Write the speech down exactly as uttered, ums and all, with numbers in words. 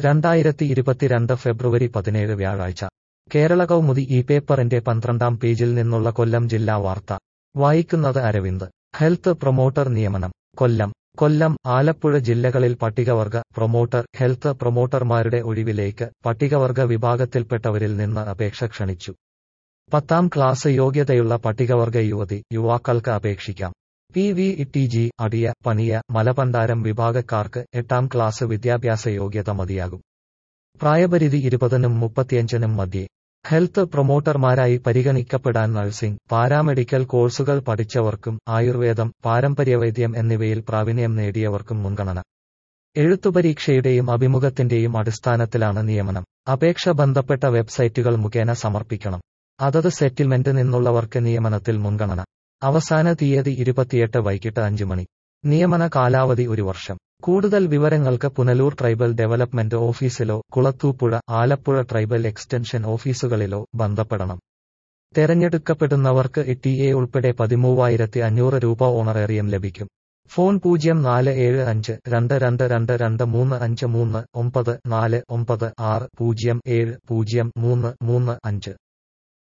രണ്ടായിരത്തി ഇരുപത്തിരണ്ട് ഫെബ്രുവരി പതിനേഴ് വ്യാഴാഴ്ച കേരള കൗമുദി ഈ പേപ്പറിന്റെ പന്ത്രണ്ടാം പേജിൽ നിന്നുള്ള കൊല്ലം ജില്ലാ വാർത്ത വായിക്കുന്നത് അരവിന്ദ്. ഹെൽത്ത് പ്രൊമോട്ടർ നിയമനം. കൊല്ലം കൊല്ലം ആലപ്പുഴ ജില്ലകളിൽ പട്ടികവർഗ പ്രൊമോട്ടർ ഹെൽത്ത് പ്രൊമോട്ടർമാരുടെ ഒഴിവിലേക്ക് പട്ടികവർഗ വിഭാഗത്തിൽപ്പെട്ടവരിൽ നിന്ന് അപേക്ഷ ക്ഷണിച്ചു. പത്താം ക്ലാസ് യോഗ്യതയുള്ള പട്ടികവർഗ യുവതി യുവാക്കൾക്ക് അപേക്ഷിക്കാം. പി വി ടി ജി അടിയ പണിയ മലബണ്ടാരം വിഭാഗക്കാർക്ക് എട്ടാം ക്ലാസ് വിദ്യാഭ്യാസ യോഗ്യത മതിയാകും. പ്രായപരിധി ഇരുപതിനും മുപ്പത്തിയഞ്ചിനും മധ്യേ. ഹെൽത്ത് പ്രൊമോട്ടർമാരായി പരിഗണിക്കപ്പെടാൻ നഴ്സിംഗ്, പാരാമെഡിക്കൽ കോഴ്സുകൾ പഠിച്ചവർക്കും ആയുർവേദം, പാരമ്പര്യവൈദ്യം എന്നിവയിൽ പ്രാവീണ്യം നേടിയവർക്കും മുൻഗണന. എഴുത്തുപരീക്ഷയുടെയും അഭിമുഖത്തിന്റെയും അടിസ്ഥാനത്തിലാണ് നിയമനം. അപേക്ഷ ബന്ധപ്പെട്ട വെബ്സൈറ്റുകൾ മുഖേന സമർപ്പിക്കണം. അതത് സെറ്റിൽമെന്റ് നിന്നുള്ളവർക്ക് നിയമനത്തിൽ മുൻഗണന. അവസാന തീയതി ഇരുപത്തിയെട്ട് വൈകിട്ട് അഞ്ച് മണി. നിയമന കാലാവധി ഒരു വർഷം. കൂടുതൽ വിവരങ്ങൾക്ക് പുനലൂർ ട്രൈബൽ ഡെവലപ്മെന്റ് ഓഫീസിലോ കുളത്തൂപ്പുഴ, ആലപ്പുഴ ട്രൈബൽ എക്സ്റ്റൻഷൻ ഓഫീസുകളിലോ ബന്ധപ്പെടണം. തെരഞ്ഞെടുക്കപ്പെടുന്നവർക്ക് ടി എ ഉൾപ്പെടെ പതിമൂവായിരത്തി അഞ്ഞൂറ് രൂപ ഓണറേറിയം ലഭിക്കും. ഫോൺ പൂജ്യം നാല് ഏഴ് അഞ്ച് രണ്ട് രണ്ട് രണ്ട് രണ്ട് മൂന്ന് അഞ്ച് മൂന്ന് ഒമ്പത് നാല് ഒമ്പത് ആറ് പൂജ്യം ഏഴ് പൂജ്യം മൂന്ന് മൂന്ന് അഞ്ച്.